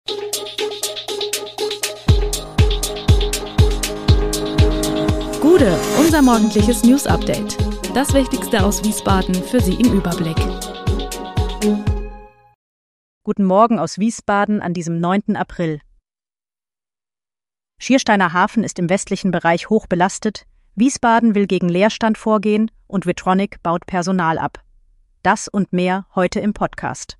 Gude, unser morgendliches News-Update. Das Wichtigste aus Wiesbaden für Sie im Überblick. Guten Morgen aus Wiesbaden an diesem 9. April. Schiersteiner Hafen ist im westlichen Bereich hoch belastet, Wiesbaden will gegen Leerstand vorgehen und Vitronic baut Personal ab. Das und mehr heute im Podcast.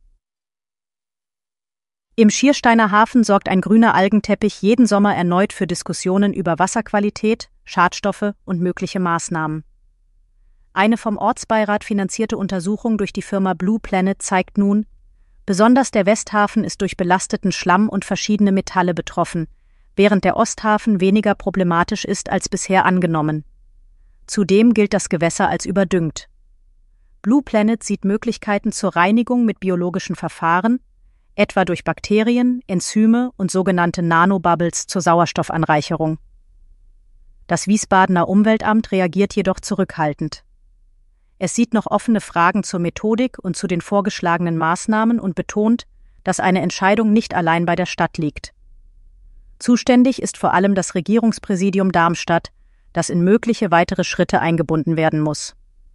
Im Schiersteiner Hafen sorgt ein grüner Algenteppich jeden Sommer erneut für Diskussionen über Wasserqualität, Schadstoffe und mögliche Maßnahmen. Eine vom Ortsbeirat finanzierte Untersuchung durch die Firma Blue Planet zeigt nun, besonders der Westhafen ist durch belasteten Schlamm und verschiedene Metalle betroffen, während der Osthafen weniger problematisch ist als bisher angenommen. Zudem gilt das Gewässer als überdüngt. Blue Planet sieht Möglichkeiten zur Reinigung mit biologischen Verfahren, etwa durch Bakterien, Enzyme und sogenannte Nanobubbles zur Sauerstoffanreicherung. Das Wiesbadener Umweltamt reagiert jedoch zurückhaltend. Es sieht noch offene Fragen zur Methodik und zu den vorgeschlagenen Maßnahmen und betont, dass eine Entscheidung nicht allein bei der Stadt liegt. Zuständig ist vor allem das Regierungspräsidium Darmstadt, das in mögliche weitere Schritte eingebunden werden muss.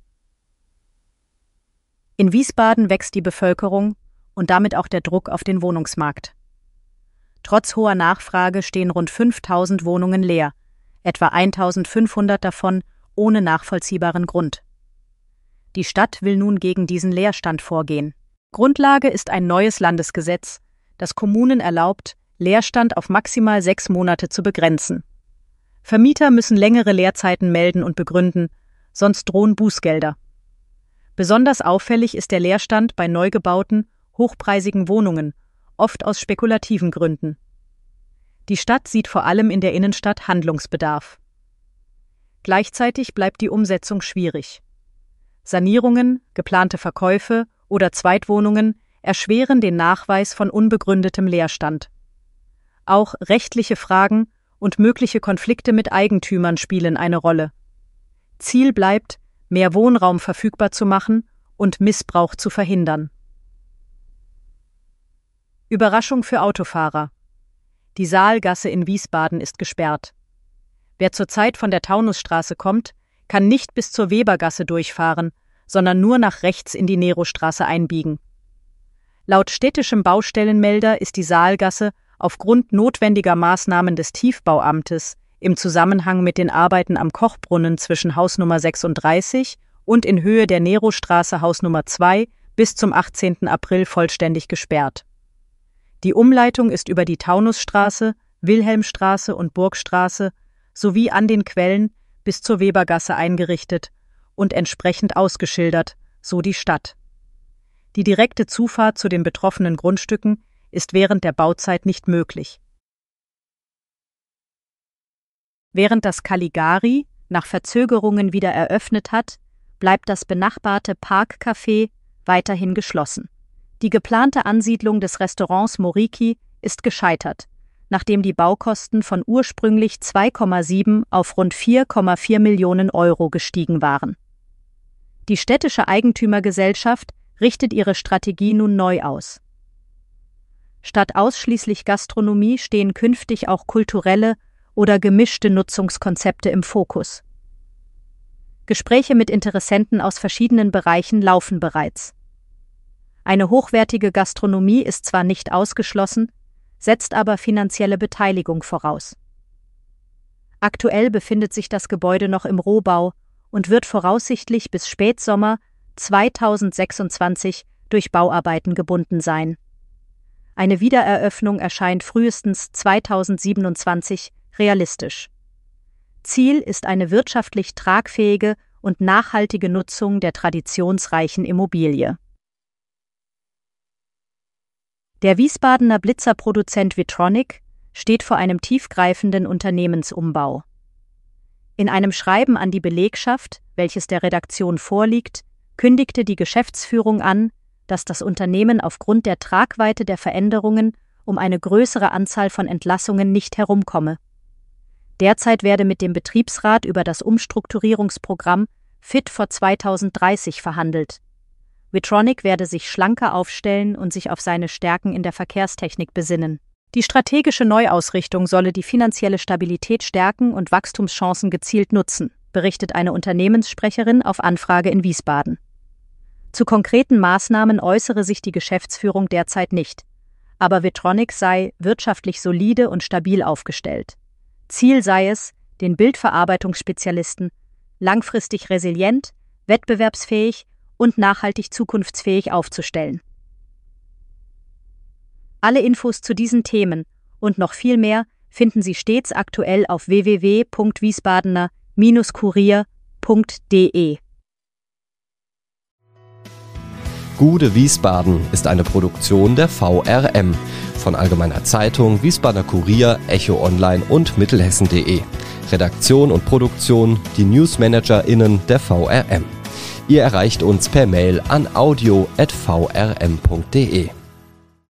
In Wiesbaden wächst die Bevölkerung und damit auch der Druck auf den Wohnungsmarkt. Trotz hoher Nachfrage stehen rund 5.000 Wohnungen leer, etwa 1.500 davon ohne nachvollziehbaren Grund. Die Stadt will nun gegen diesen Leerstand vorgehen. Grundlage ist ein neues Landesgesetz, das Kommunen erlaubt, Leerstand auf maximal 6 Monate zu begrenzen. Vermieter müssen längere Leerzeiten melden und begründen, sonst drohen Bußgelder. Besonders auffällig ist der Leerstand bei neu gebauten, hochpreisigen Wohnungen, oft aus spekulativen Gründen. Die Stadt sieht vor allem in der Innenstadt Handlungsbedarf. Gleichzeitig bleibt die Umsetzung schwierig. Sanierungen, geplante Verkäufe oder Zweitwohnungen erschweren den Nachweis von unbegründetem Leerstand. Auch rechtliche Fragen und mögliche Konflikte mit Eigentümern spielen eine Rolle. Ziel bleibt, mehr Wohnraum verfügbar zu machen und Missbrauch zu verhindern. Überraschung für Autofahrer. Die Saalgasse in Wiesbaden ist gesperrt. Wer zurzeit von der Taunusstraße kommt, kann nicht bis zur Webergasse durchfahren, sondern nur nach rechts in die Nerostraße einbiegen. Laut städtischem Baustellenmelder ist die Saalgasse aufgrund notwendiger Maßnahmen des Tiefbauamtes im Zusammenhang mit den Arbeiten am Kochbrunnen zwischen Hausnummer 36 und in Höhe der Nerostraße Hausnummer 2 bis zum 18. April vollständig gesperrt. Die Umleitung ist über die Taunusstraße, Wilhelmstraße und Burgstraße sowie an den Quellen bis zur Webergasse eingerichtet und entsprechend ausgeschildert, so die Stadt. Die direkte Zufahrt zu den betroffenen Grundstücken ist während der Bauzeit nicht möglich. Während das Caligari nach Verzögerungen wieder eröffnet hat, bleibt das benachbarte Parkcafé weiterhin geschlossen. Die geplante Ansiedlung des Restaurants Moriki ist gescheitert, nachdem die Baukosten von ursprünglich 2,7 auf rund 4,4 Millionen Euro gestiegen waren. Die städtische Eigentümergesellschaft richtet ihre Strategie nun neu aus. Statt ausschließlich Gastronomie stehen künftig auch kulturelle oder gemischte Nutzungskonzepte im Fokus. Gespräche mit Interessenten aus verschiedenen Bereichen laufen bereits. Eine hochwertige Gastronomie ist zwar nicht ausgeschlossen, setzt aber finanzielle Beteiligung voraus. Aktuell befindet sich das Gebäude noch im Rohbau und wird voraussichtlich bis Spätsommer 2026 durch Bauarbeiten gebunden sein. Eine Wiedereröffnung erscheint frühestens 2027 realistisch. Ziel ist eine wirtschaftlich tragfähige und nachhaltige Nutzung der traditionsreichen Immobilie. Der Wiesbadener Blitzerproduzent Vitronic steht vor einem tiefgreifenden Unternehmensumbau. In einem Schreiben an die Belegschaft, welches der Redaktion vorliegt, kündigte die Geschäftsführung an, dass das Unternehmen aufgrund der Tragweite der Veränderungen um eine größere Anzahl von Entlassungen nicht herumkomme. Derzeit werde mit dem Betriebsrat über das Umstrukturierungsprogramm Fit for 2030 verhandelt. Vitronic werde sich schlanker aufstellen und sich auf seine Stärken in der Verkehrstechnik besinnen. Die strategische Neuausrichtung solle die finanzielle Stabilität stärken und Wachstumschancen gezielt nutzen, berichtet eine Unternehmenssprecherin auf Anfrage in Wiesbaden. Zu konkreten Maßnahmen äußere sich die Geschäftsführung derzeit nicht, aber Vitronic sei wirtschaftlich solide und stabil aufgestellt. Ziel sei es, den Bildverarbeitungsspezialisten langfristig resilient, wettbewerbsfähig und nachhaltig zukunftsfähig aufzustellen. Alle Infos zu diesen Themen und noch viel mehr finden Sie stets aktuell auf www.wiesbadener-kurier.de. Gude Wiesbaden ist eine Produktion der VRM von Allgemeiner Zeitung, Wiesbadener Kurier, Echo Online und Mittelhessen.de. Redaktion und Produktion die NewsmanagerInnen der VRM. Ihr erreicht uns per Mail an audio@vrm.de.